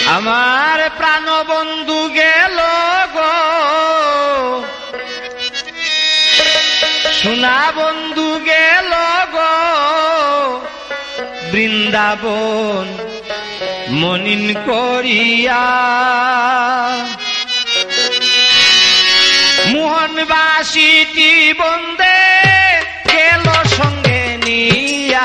আমার প্রাণবন্ধু গেল গো, সোনা বন্ধু গেল গো বৃন্দাবন মনিন করিয়া। মোহনবাসীটি বন্দে গেল সঙ্গে নিয়া।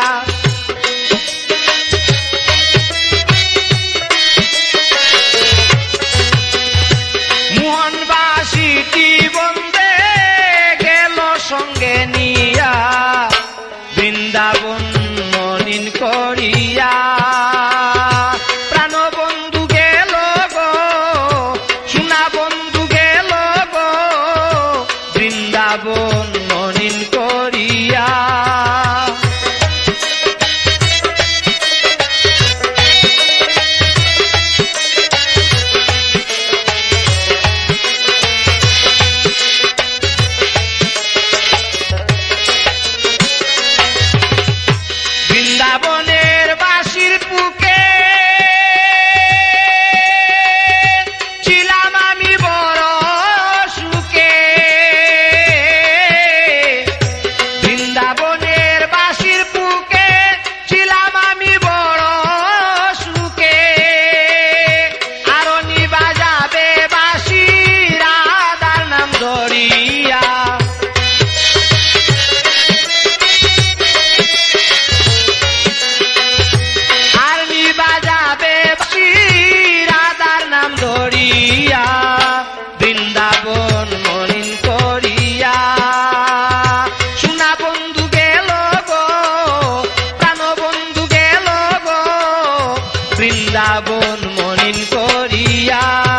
মোহনবাসীটি বন্দে গেল সঙ্গে নিয়া, বৃন্দাবন মনিন করিয়া। প্রাণবন্ধু গেল গো, সোনা বন্ধু গেল গো বৃন্দাবন মনিন করিয়া। বৃন্দাবনের বাঁশির বুকে ছিলাম আমি বড় সুখে। বৃন্দাবনের বাঁশির বুকে ছিলাম আমি বড় সুখে। আরনি বাজাবে বাঁশি রাধার নাম ধরিয়া। বৃন্দাবন মনিন করিয়া। সোনা বন্ধু গেল গো, প্রাণবন্ধু গেল গো বৃন্দাবন মনিন করিয়া।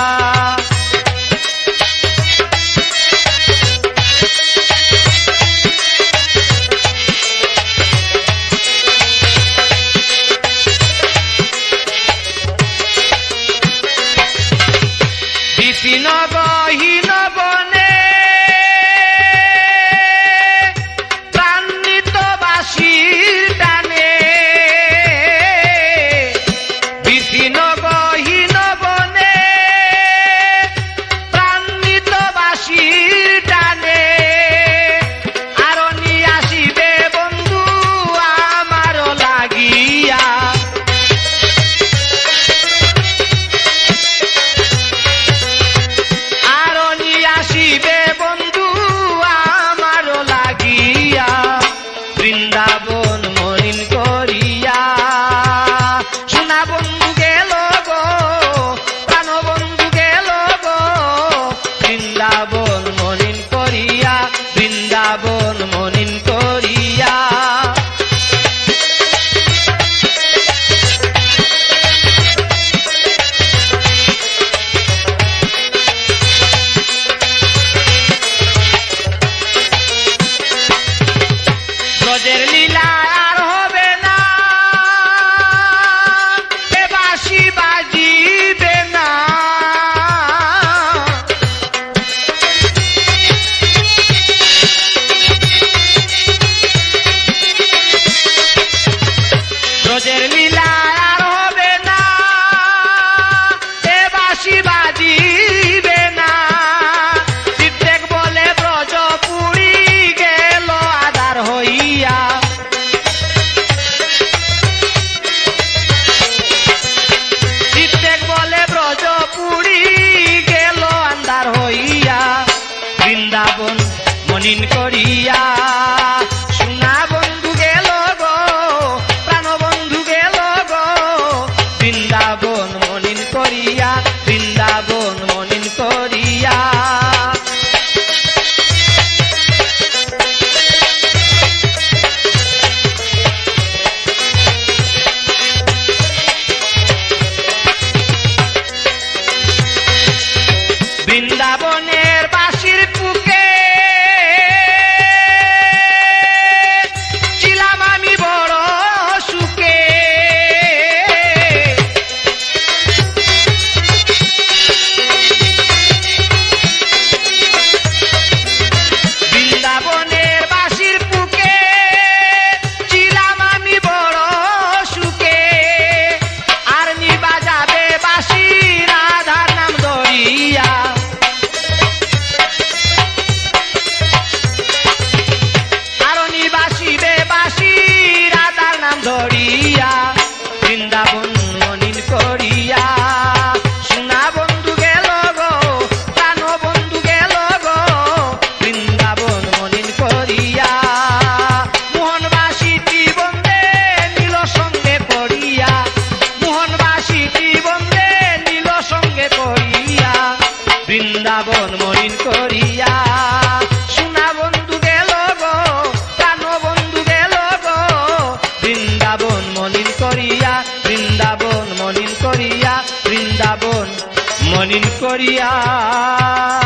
বিপিন গহীন বনে প্রাণিত বাঁশির টানে। বিপিন গহীন বনে প্রাণিত বাঁশির টানে। আরনি আসিবে বন্ধু আমার লাগিয়া। আসিবে বন্ধু আমার লাগিয়া, বৃন্দাবন মনিন করিয়া। সোনা বন্ধু গেল গো, প্রাণবন্ধু গেল গো বৃন্দাবন মনিন করিয়া, বৃন্দাবন মনিন করিয়া। ব্রজের লীলা আর হবে না, এ বাঁশি বাজিবে না। ব্রজের লীলা আর হবে না, এ বাঁশি বাজিবে না। সিদ্ধেক বলে ব্রজ পুরী গেল আধার হইয়া। সিদ্ধেক বলে ব্রজ পুরী গেল আন্ধার হইয়া, বৃন্দাবন মনিন করিয়া। সোনা বন্ধু গেল গো, প্রাণবন্ধু গেল গো বৃন্দাবন মনিন করিয়া, বৃন্দাবন মনিন করিয়া। বৃন্দাবনের বাঁশির বুকে ছিলাম আমি বড় সুখে। বৃন্দাবন মলিন করিয়া। সোনা বন্ধু গেল গো, প্রাণ বন্ধু গেল গো, বৃন্দাবন মলিন করিয়া, বৃন্দাবন মলিন করিয়া, বৃন্দাবন মলিন করিয়া।